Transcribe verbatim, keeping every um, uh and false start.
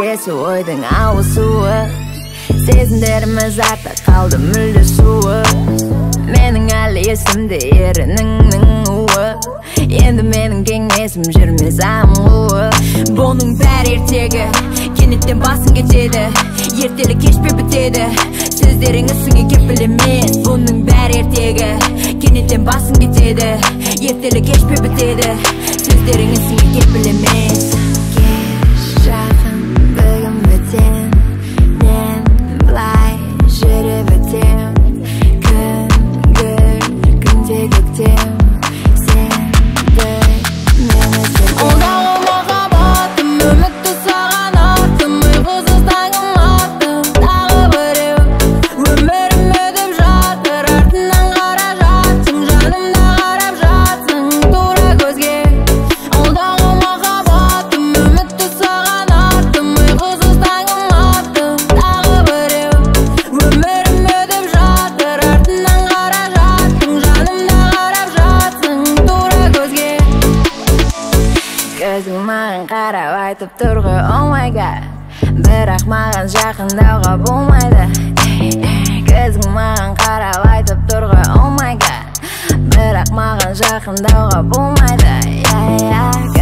келесі ойдың ауысуы. Сезімдеріміз артта қалды мүлде суы. Менің әлі есімде ерініңнің уы. Енді менің кеңесім жүрмес амуы. Бұның бәрі ертегі, кенеттен басын кетеді. Ертелі кешпе бітеді, сөздеріңіз сүңе кепіл емес. Бұның бәрі ертегі, кенеттен басын кетеді. Ертелі кешпе бітеді, сөздеріңіз сүңе кепіл емес. Кеш жақын бүгін бітен, мен былай жүріп өтем. Күн гүл, күнде көктем, сенді мен іздедім. Қолдағы махаббатым, үмітті саған аттым, ұйқысыз таңым аттым, тағы біреу өмірім өтіп жатыр, артынан қара жатсың, жанымда қарап жатсың тура көзге. Қолдағы махаббатым, үмітті саған аттым, ұйқысыз таңым аттым, тағы біреу өмірім өтіп жатыр, артынан қара жатсың, жанымда қарап жатсың тура көзге. Көзің маған қарап айтып тұр ғой, oh my god, бірақ маған жақындауға болмайды. Көзің маған қарап айтып тұр ғой, oh my god, бірақ маған жақындауға болмайды.